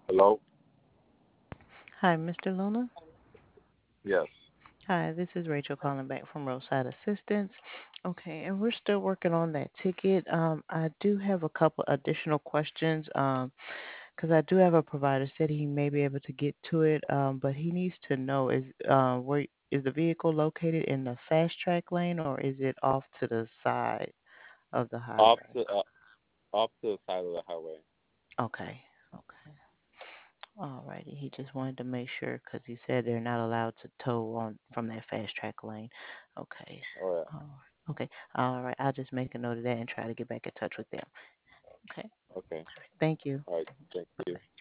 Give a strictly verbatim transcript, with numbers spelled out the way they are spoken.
Hello? Hi, mister Luna. Yes. Hi, this is Rachel calling back from Roadside Assistance. Okay, and we're still working on that ticket. Um, I do have a couple additional questions um, because I do have a provider said he may be able to get to it, um, but he needs to know is uh, where is the vehicle located in the fast track lane or is it off to the side of the Off highway? to uh, off to the side of the highway. Okay, okay. Alrighty, he just wanted to make sure because he said they're not allowed to tow on from that fast track lane. Okay. Oh Oh, okay. All right. I'll just make a note of that and try to get back in touch with them. Okay. yeah. Okay. Thank you. All right. Thank you.